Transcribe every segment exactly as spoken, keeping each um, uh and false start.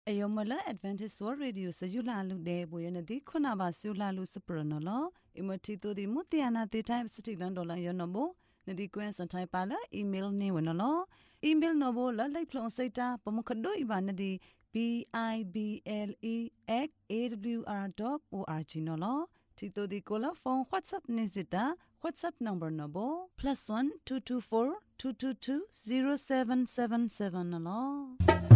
Ayomala Advantage World Radio Sayula Lude Boyanadi Kunaba Sula Lucipranola, Imotito di Mutiana the time city landola yonobo, Nadi Quens and Taipala, email Newanolo, email nobo la like plon seta, Pomokado Ibanadi, B I B L E X A W R dot O R G nolo, Tito di Cola phone WhatsApp Nizita, WhatsApp number nobo, plus one two two four two two two zero seven seven seven nolo.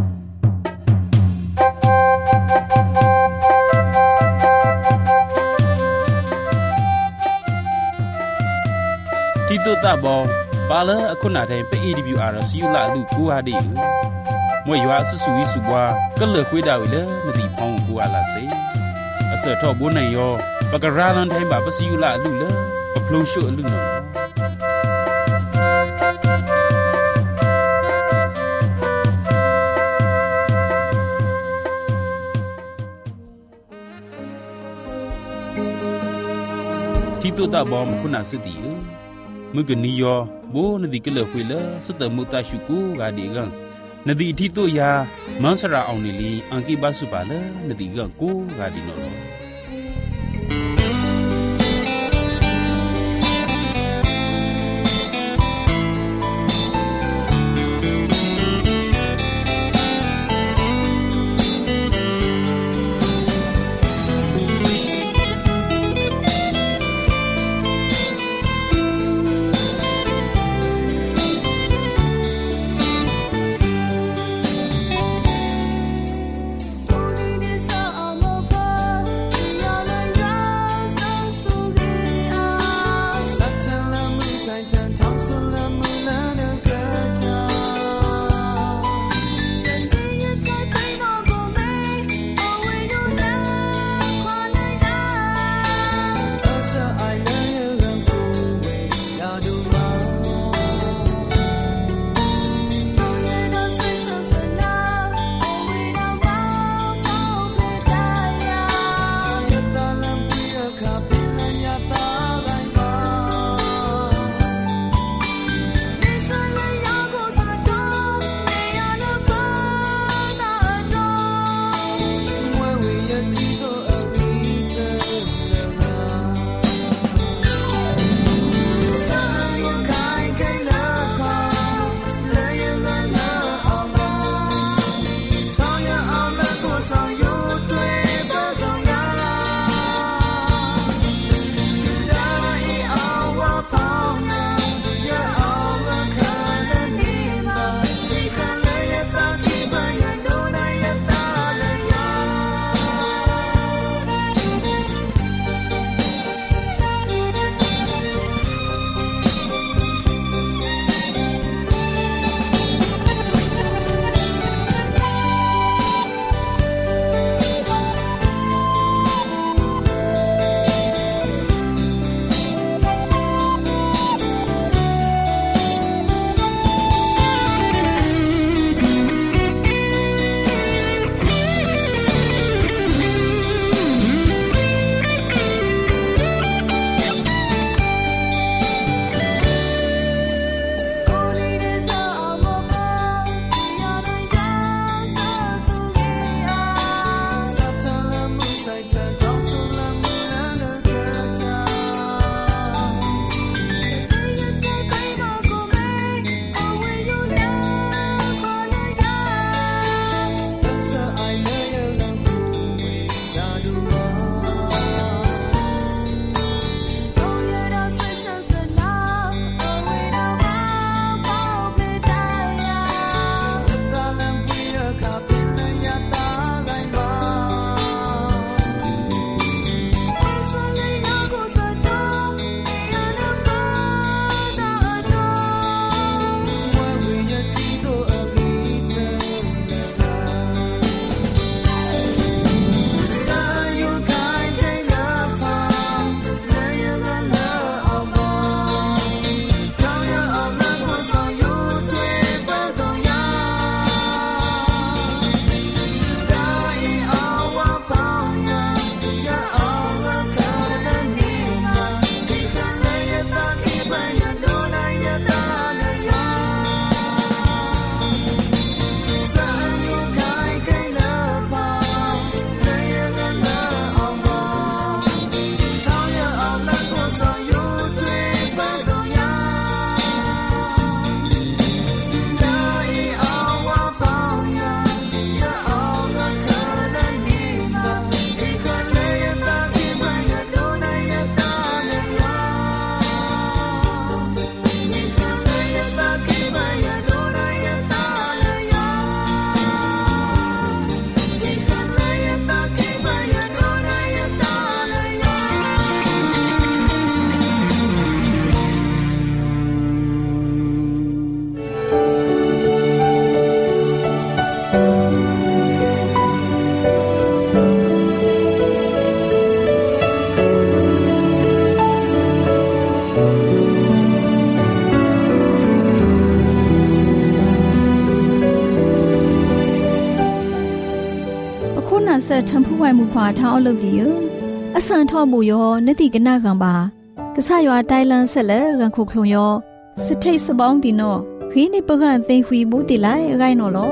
Tito tabo, pala aku nak ada pe E D W R siu la lu ku adi. Moi yo asu sui subwa, kalau kui dah wila nanti pang ku ala se. Asal thau bon nai yo, pakaralan thai ba siu la lu la, paplong shu lu na. Tito tabo aku nak sedih. Mungkin ni yo, bo nanti kalau kuila serta muta syukur gadi gang. Nanti itu ya, mansara awnili angki basu pala nanti gang ku gadi nolo. ခုနဆက်ထံဖူးဝိုင်မူခွာထောင်းအလုပ်ဒီယအဆန်ထော့မှုယောနတိကနာကံပါကဆရွာတိုင်လန်ဆက်လက်ရန်ခုခလုံယောစထိတ်စပေါင်းဒီနောခီးနေပကန့်သိမ့်ခွေမှုတိလိုက်ရိုင်းနော်လော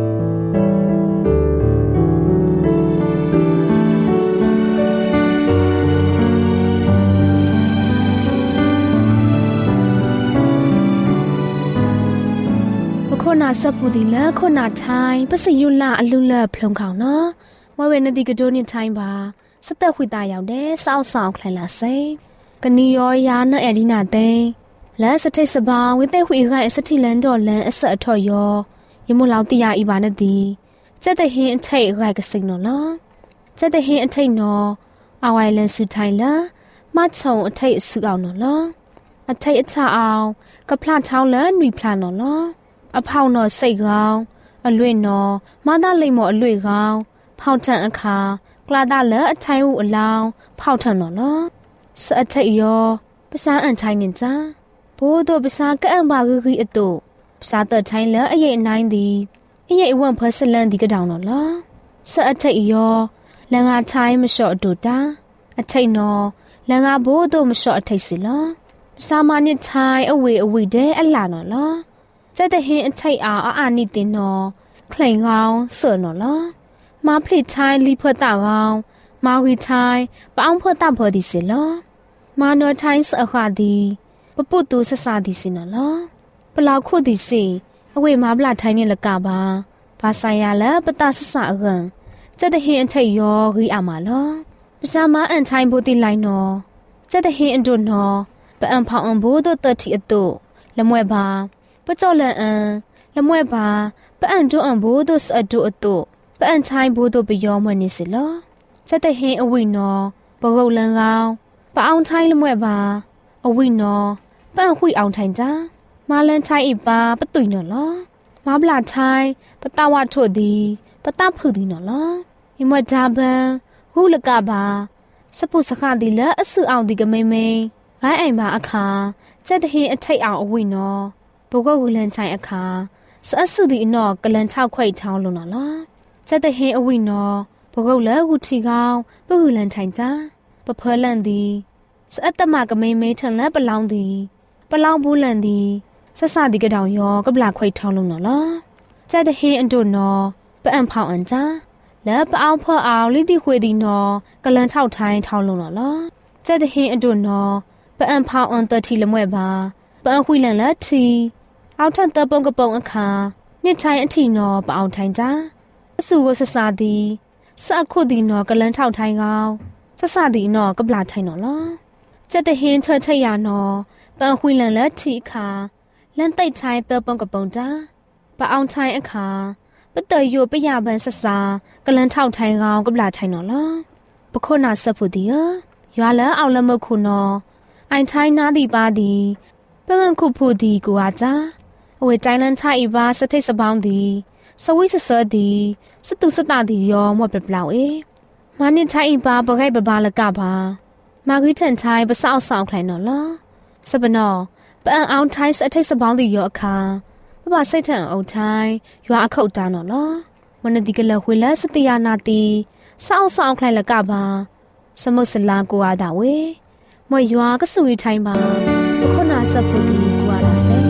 ခုနာစပူဒီလာခုနာထိုင်ပစယုလာအလူလဖလုံခေါင်နော်ဝဝဲနတိကဒိုနေထိုင်ပါစသက်ခွေတာရောက်တယ်စောက်ဆောင်ခလလာစိကနီယောယာနအဒီနာသိလဲစထိတ်စပါဝိတဲ့ခွေခိုင်စတိလန်တော်လန်အဆက်အထော့ယောယမလောက်တရဤပါနဲ့ဒီစက်တဲ့ဟင်းအထိတ်ခိုင်ကစိနော်လားစက်တဲ့ဟင်းအထိတ်နော်အဝိုင်လန်စုထိုင်လာမချုံအထိတ်စုအောင်နော်လားအထိတ်အချအောင်ကဖလာချောင်းလန်နွေဖလာနော်လားအဖောင်းတော်စိတ်ကောင်းအလွင့်တော်မသားလိမ့်မော်အလွေကောင်းဖောက်ထန်အခါကလာတာလဲအထိုင်ဦးအလောင်းဖောက်ထန်တော်နော်စအထိတ်ရောပစားအန်ထိုင်နေကြဘိုးတို့ပစားကန့်ပါဂီအတုပစားတထိုင်လဲအရေးအနိုင်သည်အရေးအဝန့်ဖဆလန်ဒီကတောင်တော်လားစအထိတ်ရောလန်ငါထိုင်မလျှော့အတူတာအထိတ်နော်လန်ငါဘိုးတို့မလျှော့အထိတ်စီလားပစားမနစ်ထိုင်အဝေအဝေတဲ့အလှနော်လားစတဲ့ဟင်းအထိတ်အားအာနိတင်နော်ခလိန်ကောင်းဆော်နော်လားမာဖလိထိုင်းလီဖတ်တာကောင်းမာဝီထိုင်းပေါင်းဖတ်တာဖော်ဒီစီလားမာနော်ထိုင်းစအခါဒီပပုတူဆဆာဒီစီနော်လားပလောက်ခုဒီစီအဝေမာပလာထိုင်းနေလကပါဘာဆိုင်ရလဲပတဆဆာအကန်စတဲ့ဟင်းအထိတ်ရောဂီအမလားပစာမအန်ထိုင်းဘူတီလိုက်နော်စတဲ့ဟင်းအဒွနော်ပအန်ဖောင်အန်ဘူတို့တတိအတုလမွဲပါပကြောလန်အန်လမွဲပါပအန်ဒွအန်ဘူတို့စအဒွအတုပအန်ချိုင်းဘူတို့ပယောမနေစီလောစတဲ့ဟင်းအဝိနော်ပဂုတ်လန်ကောင်းပအောင်ချိုင်းလမွဲပါအဝိနော်ပန့်ခွိအောင်ထိုင်ကြမာလန်ချိုင်းအပါပတုနော်လောမဘလာချိုင်းပတဝထုသည်ပတဖုသည်နော်လောယမဂျာဘန်ဟုလကပါစပုစခသည်လအဆုအောင်ဒီကမိမိဂိုင်းအိမ်ပါအခါစတဲ့ဟင်းအထိတ်အောင်အဝိနော်ဘုဂုတ်လန်ချိုင်းအခါစအဆုသည်အနော်ကလန်ထောက်ခွိထောင်းလို့နော်လောစတဲ့ဟင်းအဝိနော်ဘုဂုတ်လဲဝူထီကောင်းပုဂုလန်ထိုင်ကြပဖလန်သည်စအတမကမိမဲထန်လဲပလောင်းသည်ပလောင်းဘူးလန်သည်ဆဆဒီကတောင်ယောကပလာခွိထောင်းလုံးနော်လားစတဲ့ဟင်းအတို့နော်ပအံဖောင်အန်ကြလဲပအောင်ဖောအောင်လိတိခွေသည်နော်ကလန်ထောက်ထိုင်းထောင်းလုံးနော်လားစတဲ့ဟင်းအတို့နော်ပအံဖောင်အန်တတိလမွဲပါပအံခွိလန်လက်တီအောက်ထန်တပုံကပုံအခါနှစ်ထိုင်အထီနော်ပအောင်ထိုင်ကြအဆူကိုဆဆာသည်စအခုသည်နော်ကလန်ထောက်ထိုင်ကောင်းဆဆာသည်နော်ကပလာထိုင်နော်လားစက်တဟင်းချွတ်ချိတ်ရနော်ပန်ခွေလန်လက်တီအခါလန်တိတ်ထိုင်တပုံကပုံတာပအောင်ထိုင်အခါပတယုပယပန်ဆဆာကလန်ထောက်ထိုင်ကောင်းကပလာထိုင်နော်လားပခုနာစဖူသည်ရွာလန်အောင်လမခုနော်အိုင်ထိုင်နာသည်ပါသည်ပန်ခုဖူသည်ကိုအားကြအဝေတိုင်းလန်ထိုင်ပါစထိတ်စပေါင်းသည်စဝိစဆဒီစတုစတာဒီယောမွတ်ပပလောက်အေမနစ်ထိုင်ပါပခိုက်ပပါလကပါမာဂီထန်ထိုင်ပစောက်ဆောင်ခလိုင်နော်လားစပနောပအန်အောင်ထိုင်စအထိတ်စပေါင်းဒီယောအခါပပစိတ်ထန်အောင်ထိုင်ရွာအခုတ်တာနော်လားမနဒီကလဝေလစတယာနာတီစောက်ဆောင်ခလိုင်လကပါစမုတ်စလာကိုအားတာဝေမွေရွာကဆူရီထိုင်ပါခုနာစဖူဒီကိုအားလာစေ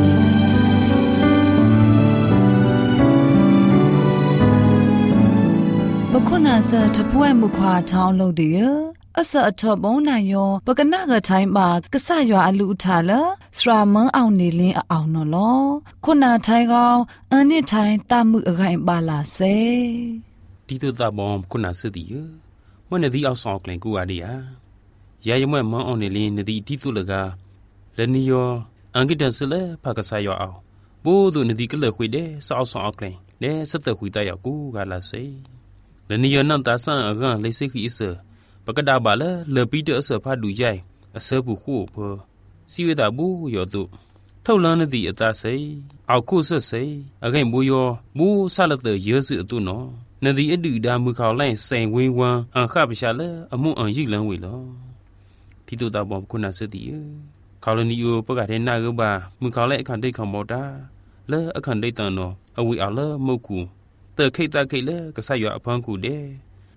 ဘခုနာစတပွဲမူခွာထောင်းလို့ဒီအစအထဘုံနိုင်ယောပကနာကထိုင်းပါကဆရွာအလူထလာစရာမန်းအောင်နေလင်းအောင်နော်လောခုနာထိုင်းကောင်းအန်နစ်ထိုင်းတမှုအခိုင်ပါလာစေဒီတို့တဘောခုနာစသည်မနဒီအောင်ဆောင်ကလင်ကူအဒီယာရာယမွဲမန်းအောင်နေလင်းနဒီဒီတုလကလနီယောအန်ဂိတဆလေဖကဆာယောအောင်ဘိုးတို့နဒီကလခွေတဲ့စောက်ဆောင်ကလင်လဲစက်တခွေတရောက်ကူကလာစေလနီယောနန်တာဆန်အကန်လေစိခိစပကဒါဘာလလေပီတအစဖာဒူရိုင်အစဘူးခုဖစီဝတာဘူးယောတုထောက်လန်းသည်အတဆိအောက်ခုဆက်ဆိအခိုင်ဘူးယောဘူးဆလတဲ့ယေစုအတုနော်နဒီအတူဒါမူခေါလိုက်စိန်ဝင်းဝမ်းအခပရှာလေအမှုအရိလန်းဝေလောဒီတုတာဘောခုနစတိခေါလနီယိုပကတဲ့နာကဘာမူခေါလိုက်အခန့်ဒိတ်ခမောတာလဲအခန့်ဒိတ်တန်နော်အဝီအလမုတ်ကူတခိတ်တခိတ်လေကဆရွာအဖန်းကူတဲ့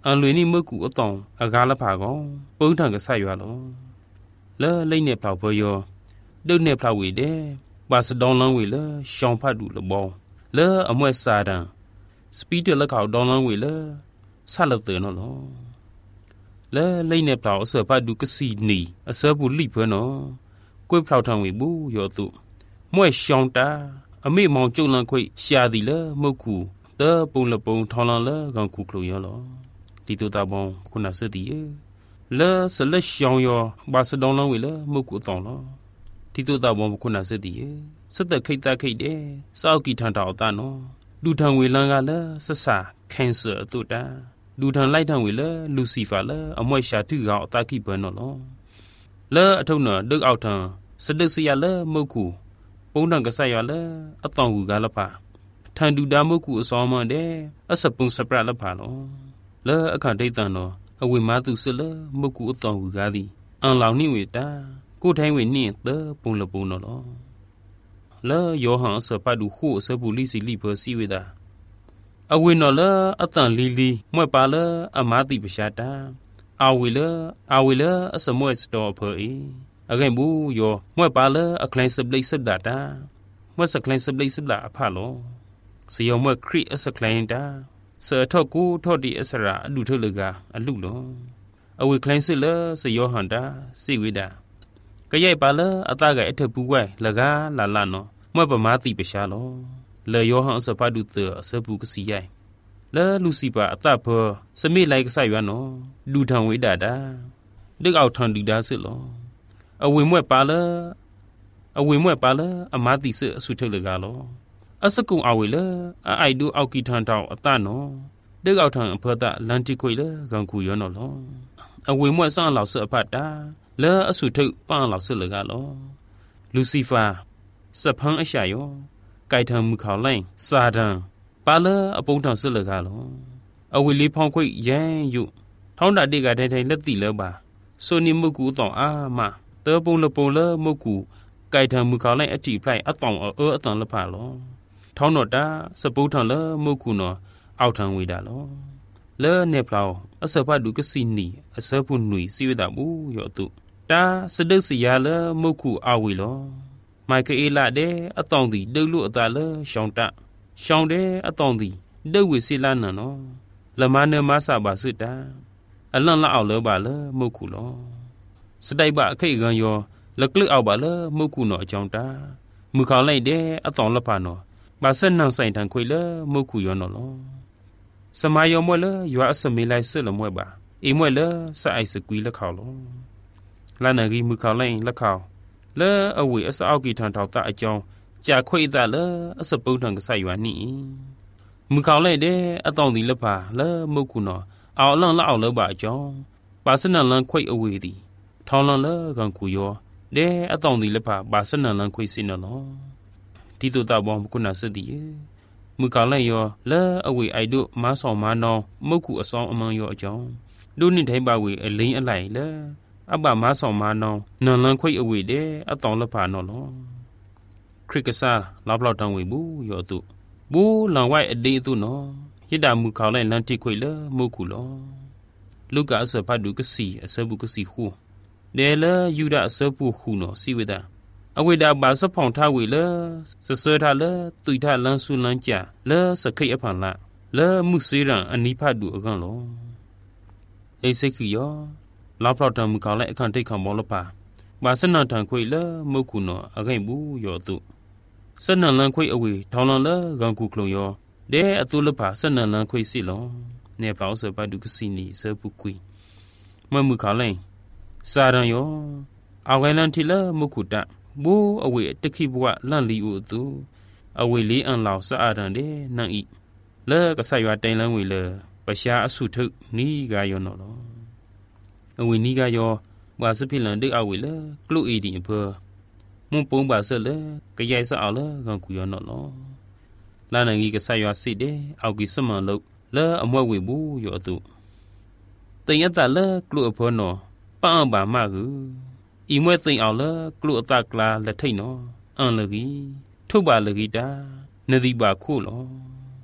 အန်လွေနီမကူအတောင်အကားလဖာကောပုံးထံကဆက်ရွာလောလဲလိမ့်နေဖောက်ဖော်ရောဒုတ်နေဖောက်ဝေတဲ့ပါစဒေါန်လန်းဝေလဲရှောင်းဖတ်တူလဘောလဲအမွဲစာတန်စပီးတလက်ခေါဒေါန်လန်းဝေလဲဆက်လက်တဲ့နော်လောလဲလိမ့်နေဖောက်အစဖတ်တူကစီနီအစဘူးလိဖွနော်ကိုယ်ဖောက်ထံဝေဘူးရောသူမွဲရှောင်းတာအမေမောင်ကျုံလန်ခွေရှာသည်လဲမုတ်ကူတပုံလပုံထောင်းလန်လဲကောင်ခုခလို့ရောလောဒီတူတာဘောခုနစသည်လဲဆလက်ရှောင်းရောဘာစဒေါန်လန်းဝေလဲမုတ်ကူတောင်းလောဒီတူတာဘောခုနစသည်စက်သက်ခိတ်တခိတ်တဲ့စောက်ကီထန်တောက်တာနော်လူထံဝေလန်းကလဲဆဆာကန်ဆာတူတာလူထံလိုက်ထံဝေလဲလူစီဖာလဲအမွဲရှာတူကောင်အတခိဘွန်းနော်လောလဲအထုံနော်ဒုတ်အောက်ထံစဒစီရလဲမုတ်ကူပုံတန်ကဆရလဲအတောင်ကူကလဖာထန်တူတာမုတ်ကူအစောမန်တဲ့အစပုံစပရလဖာလောလဲအခန့်ဒိတ်တန်တော့အဝိမာသူစလဲမုတ်ကူအတောင်ကူကားသည်အန်လောင်နှိဝေတာကိုထိုင်းဝေနှင်းသပုံလပုံနော်လောလဲယောဟန်အစပတ်တူဟုအစပူလိစီလိဘစီဝေတာအဝိနော်လဲအတန်လီလီမွဲ့ပါလဲအမာတိပရှာတာအာဝေလဲအာဝေလဲအစမွဲ့စတော်ဖေးအကဲဘူးယောမွဲ့ပါလဲအခလိုင်းစပလိစဒတာမွဲ့စကလိုင်းစပလိစဒအဖလောစီယောမွဲ့ခရစ်အစကလိုင်းတာစေထော့ကူထော့ဒီအစရာအလူထုတ်လကအလူလောအဝေကလိုင်းစစ်လဲစယောဟန်တာစိဝိတာကရိုက်ပါလဲအတကအထပူဝဲလကားလာလာနော်မွဲ့ပမာတိပရှာလောလေယောဟန်အစပါဒုတအစပူကစီယိုင်လဲလူစီပါအတဖောစမိလိုက်ဆရွာနော်လူထံဝိတာတာဒုအောက်ထံဒီဒါစစ်လောအဝိမွဲ့ပါလဲအဝိမွဲ့ပါလဲအမာတိစစ်အဆုထုတ်လကလောအစကုံအဝေလဲအိုက်ဒူအောက်ကီထန်တောက်အတနော်ဒုအောက်ထံအဖောတလန်တီခွေလဲကန်ကူရောနော်လောအဝိမွဲ့ဆန်းလောက်စအဖတ်တာလဲအဆုထုတ်ပန်းလောက်စစ်လကလောလူစီဖာစဖန်းအရှာယောไก่ทางมือข่าวไล่ซาดังปาเลอปงทางซึลกาลอเวลีพองခွိယန်ယုထောင်းတာတိကထိုင်ထိုင်လက်တိလဲပါဆိုနီမုကူတောင်အာမတေပုံလပုံလမုကူไก่ทางมือข่าวไล่အတိဖလိုက်အတောင်အောအတန်လဖလောထောင်းတော့တာစပုထံလမုကူနော်အောက်ထံဝေတာလောလဲနေဖလောအစဖတ်ဒုကစီနီအစဖုနွေစီဝတာဘူးယောတုတာစဒုစီယာလမုကူအဝေလောမိုက်ကအေလာတဲ့အတောင်တီဒုလူအတာလဲရှောင်းတရှောင်းတဲ့အတောင်တီဒုဝေစီလာနံနော်လမနမဆာပါစစ်တာအလန့်လောက်အောက်လဲပါလဲမုတ်ခုလောစတိုက်ပါအခိတ်ကန်ရောလက်ကလအောက်ပါလဲမုတ်ခုနော်အကြောင်းတာမူခေါလိုက်တဲ့အတောင်လက်ပါနော်ပါဆက်နှံဆိုင်တန်ခွေလဲမုတ်ခုရောနော်လောစမယောမွဲလဲရွာအစမေလိုက်စစ်လမွဲပါအိမွဲလဲစအိုက်စကွီလက်ခေါလောလာနဂီမူခေါလိုက်လက်ခေါလဲအဝေအစအောက်ကီထန်ထောက်တာအကြောင်းကြာခွေတာလဲအစပုတ်ထံကဆိုင်ရွာနီမူခေါလိုက်တဲ့အတောင်ဒီလက်ပါလဲမုတ်ခုနော်အောက်လန့်လောက်အောက်လဲပါအကြောင်းပါစနလန်ခွေအဝေသည်ထောင်းလန်လဲကန်ကူရောတဲ့အတောင်ဒီလက်ပါပါစနလန်ခွေစင်းနော်ဒီတူတာဘောကုနာစသည်မူခေါလိုက်ရောလဲအဝေအိုက်တို့မဆောင်းမနောင်မုတ်ခုအဆောင်အမန်ရောအကြောင်းဒုနိထိုင်ပါဝေအလိန်အလိုက်လဲအဘမဆောင်းမနောင်နန်လန်ခွိအဝေတဲ့အတောင်လဖာနော်လောခရစ်ကစားလောက်လောက်တောင်းဝေဘူးရောတုဘူးလန်ဝိုက်အဒေတုနော်ရစ်တာမူခေါလိုက်လန်တိခွိလမုတ်ခုလောလူကအစဖတ်ဒုကစီအစဘူးကစီခုဒဲလယူဒအစဘူးခုနော်စီဝေတာအဝေတာဘာစဖောင်ထားဝေလစစထားလတူထားလန်ဆူလန်ကြလစခိတ်အဖန်လာလမှုစေးရန်အနိဖတ်ဒုအကန်လောအိစိခိယောလောက်လောက်တံမူခေါလိုက်အခန့်တိတ်ခံမောလပါဘာစနန်ထန်ခွေလမုတ်ခုနော်အခိတ်ဘူးယောတုစနန်လန်ခွေအဝေထောင်းလန်လကန်ကူခလုံယောဒဲအတူလပါစနန်လန်ခွေစီလောနေပေါစပဒုကစီနီစပုကွီမမူခေါလိုက်စာရန်ယောအဝဲလန်တီလမုတ်ခုတဘူအဝေတခိဘဝလန့်လီဥတုအဝေလေးအန်လောက်စအာရန်တဲ့နန်ဤလဲကဆရွာတိုင်လန်းဝေလပရှာအဆုထုနီးကယောနော်လောအဝိနီကယောဘာစဖိလန်ဒိအဝေလကလုအီဒီအဖေမွန်ပုံပါဆက်လေကရိုက်စအောင်လေကန်ကူယောနော်လောလာနငီကဆရွာစိတဲ့အောက်ကီစမန်လုလဲအမွက်ဝေဘူးယောတုတင်ရတလဲကလုအဖေနော်ပန်းပါမကူဤမွဲသိမ့်အောင်လဲကလုအတကလာလက်ထိတ်နော်အန်လကြီးထုတ်ပါလကြီးတာနဒီပါခုလော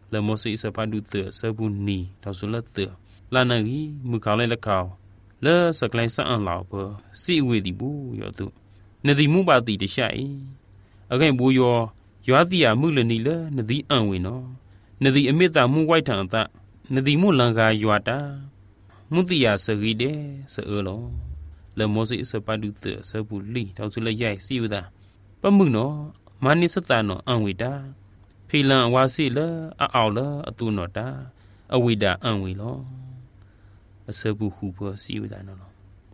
le mo si sa pa du te sa bu ni ta su la te la na gi mu ka le la ka le sa klai sa an la po si we di bu yo tu ne di mu ba ti de sha i a kai bu yo yo ti ya mu le ni le ne di an we no ne di a mit ta mu wai tan ta ne di mu lan ga yo ta mu ti ya sa gi de sa e lo le mo si sa pa du te sa bu li ta su la yai si u da pa mu no ma ni sa ta no an we da phi lan wa si le a aw le a tu no ta a we da an we lo a sa bu hu po si u da no lo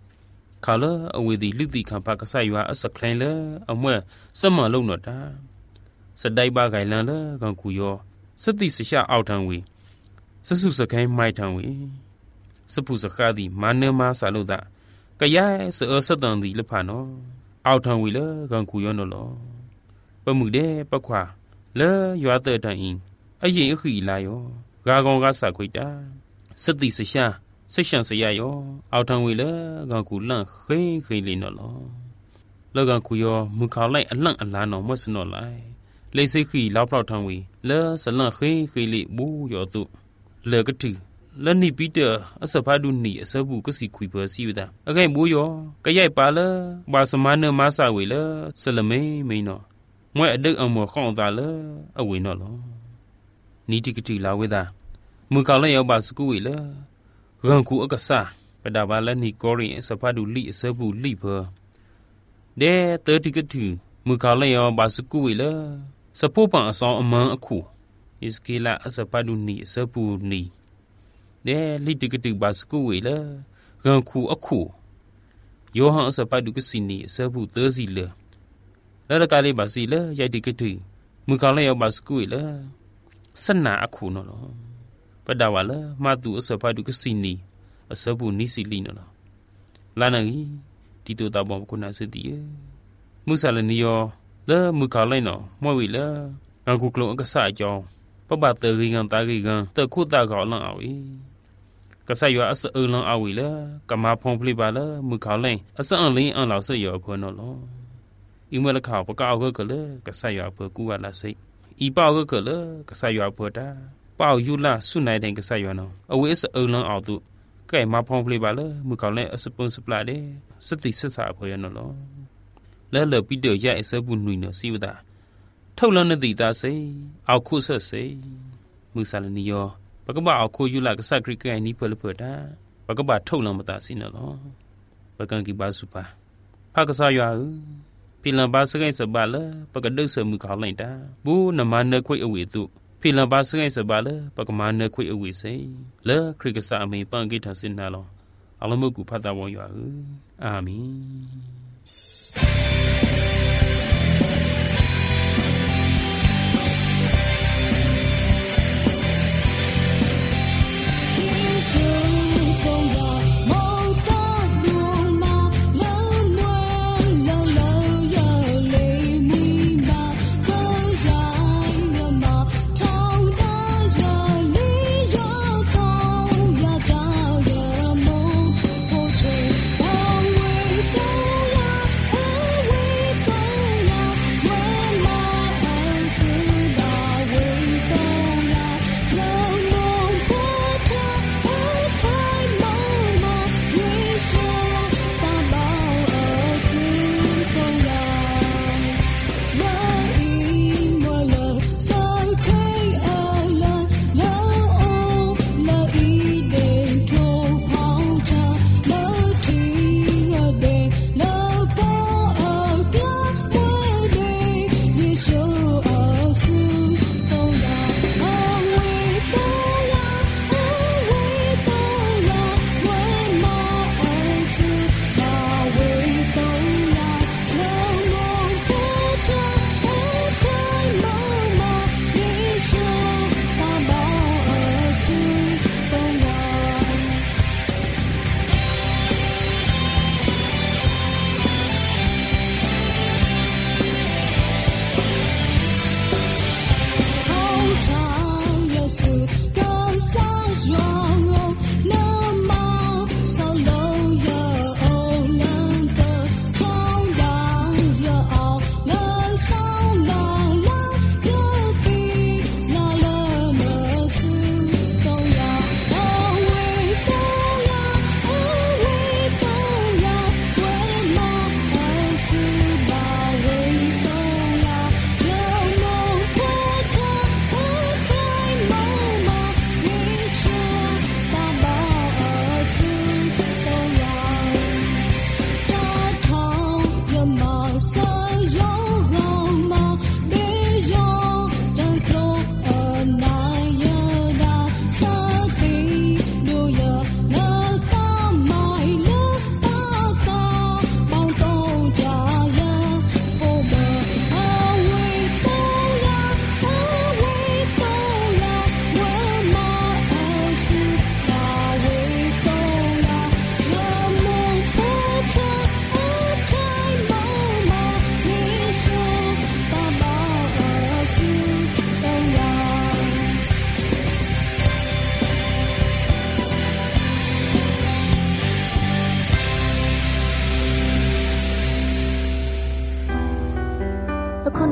ka le a we di li ti kan pa ka sa yo a sa klan le a mwe sa ma lo no ta sa dai ba gai lan le kan ku yo sa ti sa sha aw tan we sa su sa kai mai tan we sa pu sa kha di ma ne ma sa lo da ka ya sa a sa tan di le pha no aw tan we le kan ku yo no lo pa mu de pa khwa le yo a te tan in a yin a khi la yo ga gong ga sa khoi ta sa ti sa sha sa shan sa ya yo aw tan we le kan ku lan khin khin le no lo le kan ku yo mu kha lai a lan a la no mo sa no lai le sai khi lao phao tan we le sa lan khin khin le bu yo tu le ka ti le ni pi de a sa pha du ni a sa bu ka si khui pa si da a kai bu yo ka yai pa le ba sa ma ne ma sa we le sa la me me no mwe a dik a mo khong ta le a we no lo ni ti ka ti la we da mu ka le yo ba sa ku we le gan ku a ka sa pa da ba le ni ko ri sa pha du li a sa bu li pa de te ti ka ti mu ka le yo ba sa ku we le sa po pa a song a man a khu is ki la a sa pha du ni a sa bu ni de li ti ka ti ba sa ku we le gan ku a khu yo ha sa pha du ka si ni a sa bu te si le la la ka le ba si le yai ti ka ti mu ka le yo ba sa ku we le sa na a khu no lo pa da wa le ma tu a sa pha du ka si ni a sa bu ni si li no lo la na gi ti to ta bo ko na se ti ye mu sa le ni yo le mu ka le no mo we le gan ku klo ka sa jong pa ba te ri ngan ta ri gan te khu ta ga lan a wi ka sa yo a sa e lan a wi le ka ma phong pli ba le mu ka le a sa an lin an lao se yo pho no lo i mo le ka pa ka ga ka le ka sa yo pho ku wa la sai i pa ga ka le ka sa yo pho ta pa yu la su nai den ka sa yo no a we sa e lan a tu ka ma phong pli ba le mu ka le a sa pon supply de sa ti sa sa pho yo no lo le le pi de ya sa bu nui no si wa da thau lan ne ti ta sai a khu sa sai mu sa le ni yo pa ka ba a khu yu la ka sa kri ka ni pho le pho ta pa ka ba thau lan ma ta si no lo pa kan ki ba su pa pa ka sa yo pi lan ba sa kai sa ba le pa ka de sa mu ka lai ta bu na ma ne khoi a we tu pi lan ba sa kai sa ba le pa ka ma ne khoi a we sai le kri ka sa me pa ki ta sin na lo a lo mo ku pha ta wo yo amen 我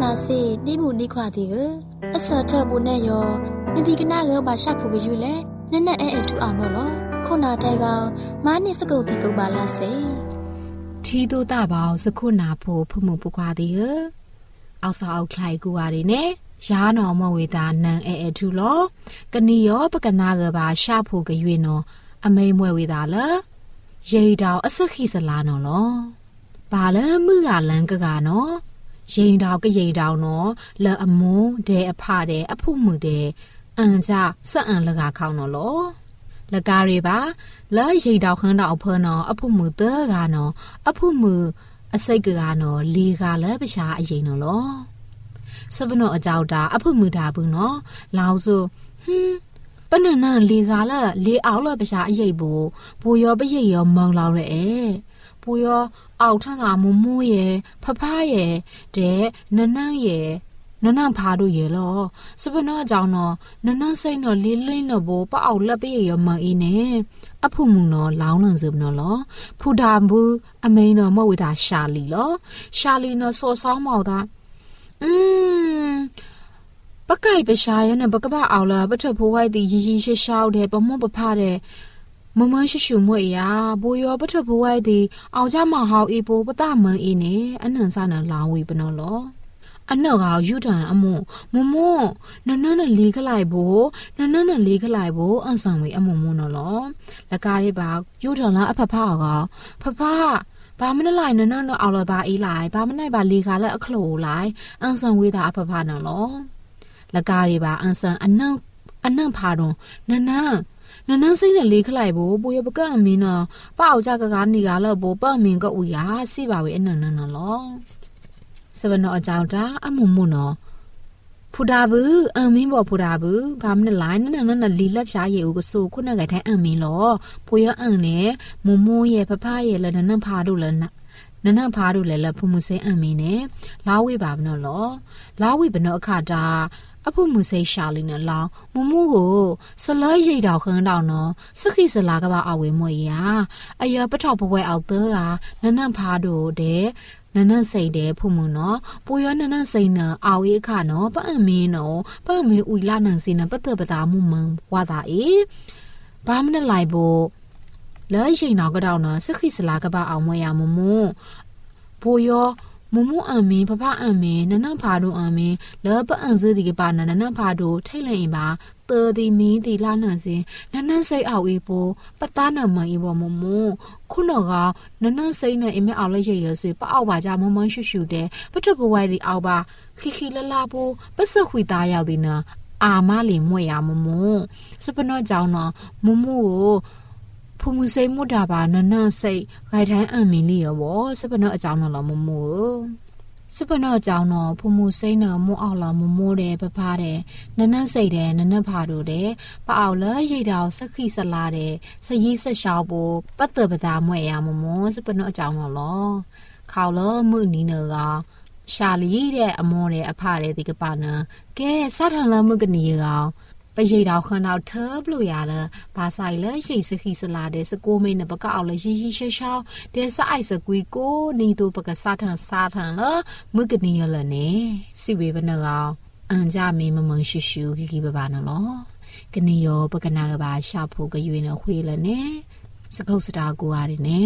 နာစေနိမှုနိခွာတိကအစထဘူနဲ့ယောနဒီကနာကဘာရှာဖူကယူလေနနဲ့အဲအထူအောင်တော့လောခုနာတိုင်ကမာနိစကုတ်တိကုတ်ပါလားစေทีโตตาบ่าวสกุนาโพพมุปุกวาติเอเอาซาเอาไคลกูวาดิเนยาหนอมเวตานังเอเอทูลอกะนิยอปะกะนากะบาชาโพกะยวยนออเมมวยเวตาละเยดาวอสขิสลานอลอบาละมึกะลันกะกะนอเยดาวกะเยดาวนอละอมอเดอพาเดอพุมุเดอันจาสะอันละกะခေါนอลอละกาเรบาละเยดาวขันดาวเพอนออพุมุเตกะนออพุมุအစိတ်ကကနော်လေကလည်းပရှာအရင်နော်လောစပနောအကြောက်တာအဖုမှုတာဘူးနော်လောင်ဆိုဟင်းပနနလေကလည်းလေအောင်လည်းပရှာအရင်ဘူးပူရောပရိရောမောင်လောင်ရဲ့ပူရောအောက်ထက်ကမမူးရဲ့ဖဖားရဲ့တဲ့နနန်းရဲ့နနန်းဖားတို့ရဲ့လောစပနောအကြောက်နော်နနန်းစိတ်နော်လေးလင်းတော့ဘူးပအောက်လက်ပရိရောမောင်အင်းနဲ့အဖုမှုနော်လောင်းလန်စမနော်လောဖူဒါဘူးအမိန်နော်မဝေတာရှာလီလောရှာလီနော်စောဆောင်းမောက်တာอืมပကိုက်ပရှာရဲ့နဲ့ပကပအောင်လာပထဖိုးဝိုက်တီရီရီရှောက်တဲ့ပမွန်ပဖတဲ့မမရှူရှူမွေရာဘူယောပထဖိုးဝိုက်တီအောင်ကြမဟောက်အီပိုပတမန်အင်းနဲ့အနန်ဆာနလောင်းဝေပနော်လောအနောက်ကယူတန်အမမမနနနလေးခလိုက်ဖို့နနနလေးခလိုက်ဖို့အန်ဆန်ဝေအမမနော်လောလကားရပါယူတန်လားအဖဖကဖဖဘာမနလိုက်နနနအောင်လပါအေးလိုက်ဘာမနိုင်ပါလေးခါလက်အခလို့လိုက်အန်ဆန်ဝေတာအဖဖနော်လောလကားရပါအန်ဆန်အနန်အနန်ဖာတော့နနနနစိတ်နဲ့လေးခလိုက်ဖို့ပူရပကအမင်းနော်ပေါ့ကြကကားနေကလည်းဘောပတ်မင်းကဦးရစီပါဝေအနန်နနော်လောစဝနောအကြောင်းတာအမှုမှုနော်ဖူဒါဘူးအမင်းဘောဖူဒါဘူးဘာမနဲ့လိုင်းနနနလီလက်ဖြားရေဦးကဆိုခုနကထိုင်အမင်းလောဖိုရအန်နဲ့မုံမိုးရဲ့ဖဖရဲ့လည်းနနဖားတို့လည်းနနဖားတို့လည်းလဖုမှုစိအမင်းနဲ့လာဝေပါမနော်လောလာဝေဘနောအခါတာအဖို့မှုစိရှာလင်းနဲ့လောင်းမမူကိုစလဲရိတ်တော်ခန်းတော်နော်စခိစလာကပါအဝေမွေရာအရပထောက်ပွဲအောက်သေးကနနဖားတို့တဲ့နနစိတ်တဲ့ဖုမှုနော်ပူရနနစိတ်နော်အော်အေးခါနော်ပအမင်းနော်ပအမင်းဦးလာနန်စင်းနပတပတာမှုမန်ဝါတာအေးဘာမနဲ့လိုက်ဖို့လဲရှိန်တော့ကတော့နော်စခိစလာကပါအောင်မွေရမမူပူရမမအမင်းဖဖအမင်းနနဖာတို့အမင်းလောပအန်စဒီကပါနနဖာတို့ထိတ်လိုက်ပါတေဒီမီဒီလာနန်စင်နနစိတ်အောက်အေးပိုပတနာမအေးဘောမမခုနောကနနစိတ်နဲ့အမေအောက်လိုက်ရရဆွေပအောက်ပါကြမမရှူရှူတဲ့ပထပဝိုင်ဒီအောက်ပါခီခီလလာပိုပစခွေသားရောက်ဒီနာအာမလီမွေရမမစပနောကြောင့်နော်မမကိုဖုံမှုစိတ်မွတာပါနနစိတ်ခိုင်တိုင်းအမင်းလေးရောဘောစပနောအကြောင်းနော်မမို့စပနောအကြောင်းနော်ဖုံမှုစိတ်နော်မအောက်လာမမိုးတယ်ပပားတယ်နနစိတ်တယ်နနဖာတို့တယ်ပအောက်လဲရိတ်တော်စခိစလာတယ်စရီးဆက်ရှောက်ဖို့ပတ်တပတာမွဲ့ရမမို့စပနောအကြောင်းနော်လောခေါလောမှုနီနော်ကရှာလီတဲ့အမောတဲ့အဖတဲ့ဒီကပါနကဲစားထန်လမှုကနေကောင်ပရိတ်တော်ခဏတော့ထပ်လို့ရလားဘာဆိုင်လဲရှိစခိစလာတဲ့စကိုမင်းနဲ့ပကအောက်လဲရီရီရှောရှောင်းတဲ့စအိုက်စကွီကိုနေတို့ပကစားထန်စားထန်လားမှုကနေရလဲနေစီဝေဘနကောင်အန်ကြမင်းမမရှူရှူခိခိပပနော်ကနေရောပကနာကပါရှာဖို့ကရွေးနေခွေးလဲနေစကုတ်စတာကိုရတယ်နေ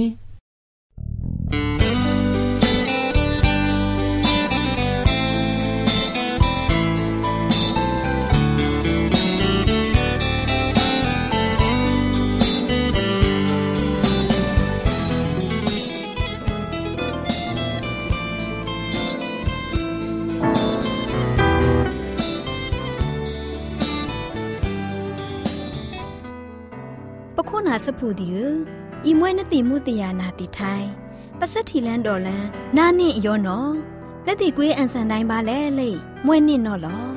နာစဖူဒီဤမွဲနတိမှုတယာနာတိထိုင်ပစက်ထီလန်တော်လန်နာနင့်ရောနော်လက်တိကွေးအန်ဆန်တိုင်းပါလဲလေမွဲနင့်နော်လော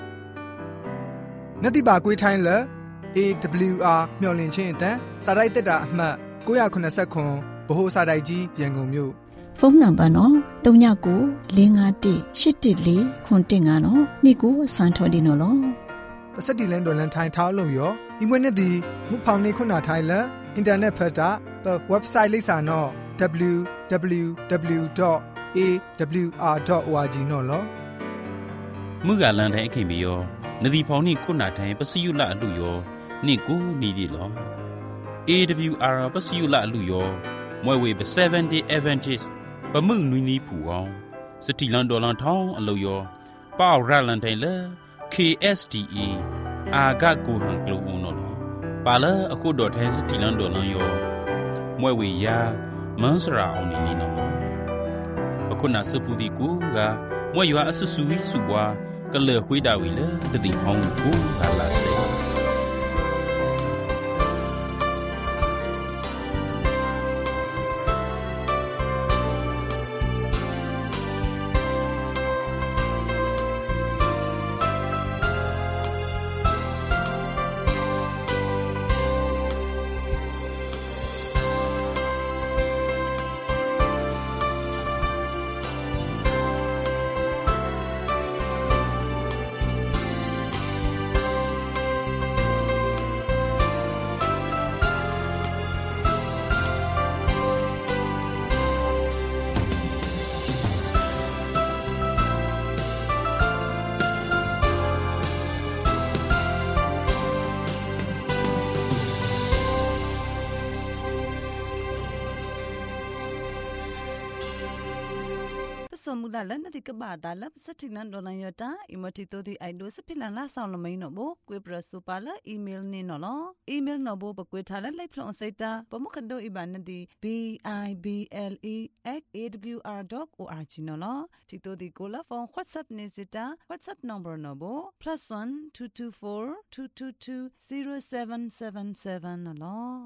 နတိပါကွေးထိုင်းလဲ A W R မျော်လင့်ချင်းအတန်းစာရိုက်တက်တာအမှတ်၉၇၀ခွန်ဗဟိုစာတိုက်ကြီးရန်ကုန်မြို့ဖုန်းနံပါတ်နော်၃၉ကို၄၅၁၈၁၄ခွန်တင်ကနော်နေ့ကိုစံထော်ဒီနော်လောပစက်တီလန်ဒေါ်လန်ထိုင်ထားလို့ရောဒီမွေးနေ့ဒီမူဖောင်နေခုနာထိုင်လဲအင်တာနက်ဖတ်တာ website လိပ်စာနော် w w w dot a w r dot org နော်လောมือกาลันไทยเข็มบียอนดีพอนี่คุณนาไทยปัสยุละลุยอนี่กูนี่ดีหรอ เอ ดับเบิลยู อาร์ ปัสยุละลุยอมวยเวบ seven day Adventist ปะมึงนุยนี่ผู้เอาสติลันดอลันทองอลุยอป้าวราลันไทยเล เค เอส ดี เอ อากัดกูหังกลูอุนอลปาเลအခုดอแทนสติลันดอลันยอมวยเวยามันสราเอานี่ลีนอအခုနာစပူဒီကူကမွေရွာအဆဆူဝီစုပွားကလေခွေးတာဝီလေတတိဟောင်းကူဟာလာစေสมุดาลันติกบาดาลับสถินันดอลันยตาอิมติโตติไอโดสพิลันลาซาวลมินโนโบกวยปรสุปาลอีเมลเนนโลอีเมลโนโบปกวยทาลไลพลอนไซตาปมุคันโดอิบานติ b i b l e at a w r dot org นโลติโตติโกลาฟอน WhatsApp เนซิตา WhatsApp number โนโบ plus one two two four two two two zero seven seven seven นโล